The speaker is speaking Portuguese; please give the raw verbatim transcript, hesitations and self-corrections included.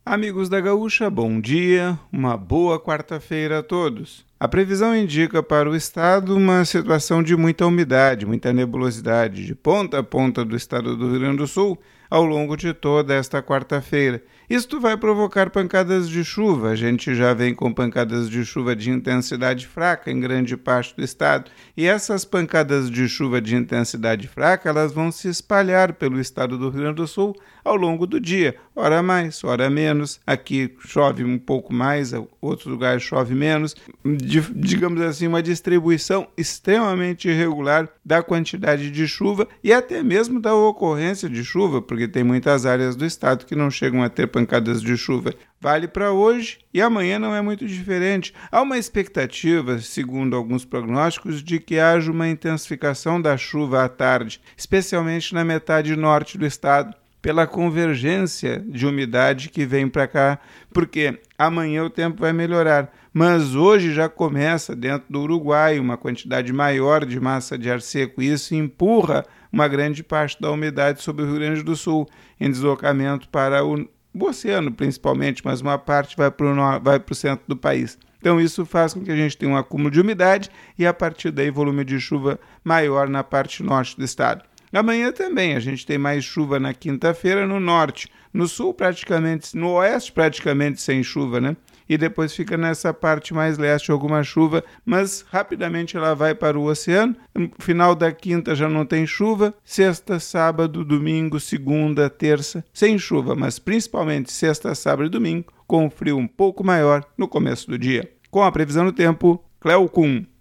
Amigos da Gaúcha, bom dia, uma boa quarta-feira a todos. A previsão indica para o estado uma situação de muita umidade, muita nebulosidade, de ponta a ponta do estado do Rio Grande do Sul, ao longo de toda esta quarta-feira. Isto vai provocar pancadas de chuva. A gente já vem com pancadas de chuva de intensidade fraca em grande parte do estado. E essas pancadas de chuva de intensidade fraca, elas vão se espalhar pelo estado do Rio Grande do Sul ao longo do dia. Ora mais, ora menos. Aqui chove um pouco mais, outros lugares chove menos. De, digamos assim, uma distribuição extremamente irregular da quantidade de chuva e até mesmo da ocorrência de chuva, porque tem muitas áreas do estado que não chegam a ter pancadas de chuva. Vale para hoje e amanhã não é muito diferente. Há uma expectativa, segundo alguns prognósticos, de que haja uma intensificação da chuva à tarde, especialmente na metade norte do estado, pela convergência de umidade que vem para cá, porque amanhã o tempo vai melhorar, mas hoje já começa dentro do Uruguai uma quantidade maior de massa de ar seco e isso empurra uma grande parte da umidade sobre o Rio Grande do Sul em deslocamento para o, o oceano principalmente, mas uma parte vai para o vai para o centro do país. Então isso faz com que a gente tenha um acúmulo de umidade e a partir daí volume de chuva maior na parte norte do estado. Amanhã também a gente tem mais chuva na quinta-feira no norte, no sul praticamente, no oeste praticamente sem chuva, né? E depois fica nessa parte mais leste alguma chuva, mas rapidamente ela vai para o oceano. No final da quinta já não tem chuva, sexta, sábado, domingo, segunda, terça, sem chuva, mas principalmente sexta, sábado e domingo, com um frio um pouco maior no começo do dia. Com a previsão do tempo, Cleo Kuhn.